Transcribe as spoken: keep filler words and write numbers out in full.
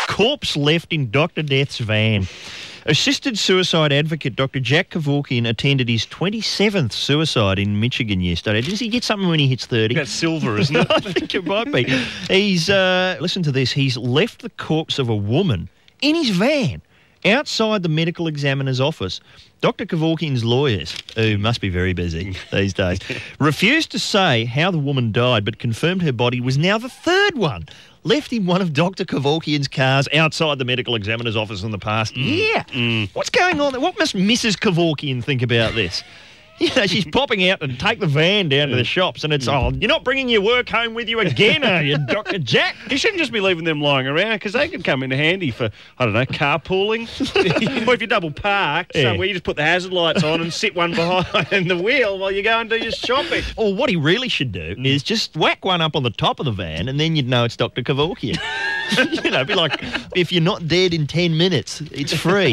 Corpse left in Doctor Death's van. Assisted suicide advocate Doctor Jack Kevorkian attended his twenty-seventh suicide in Michigan yesterday. Does he get something when he hits thirty? That's silver, isn't it? I think it might be. He's, uh, listen to this, he's left the corpse of a woman in his van outside the medical examiner's office. Doctor Kevorkian's lawyers, who must be very busy these days, refused to say how the woman died, but confirmed her body was now the third one left in one of Doctor Kevorkian's cars outside the medical examiner's office in the past mm. year. Mm. What's going on there? What must Missus Kevorkian think about this? You know, she's popping out and take the van down to the shops and it's, oh, you're not bringing your work home with you again, are you, Doctor Jack? You shouldn't just be leaving them lying around because they can come in handy for, I don't know, carpooling. Or if you double park Yeah. somewhere, you just put the hazard lights on and sit one behind the wheel while you go and do your shopping. Or what he really should do is just whack one up on the top of the van and then you'd know it's Doctor Kevorkian. You know, be like, if you're not dead in ten minutes, it's free.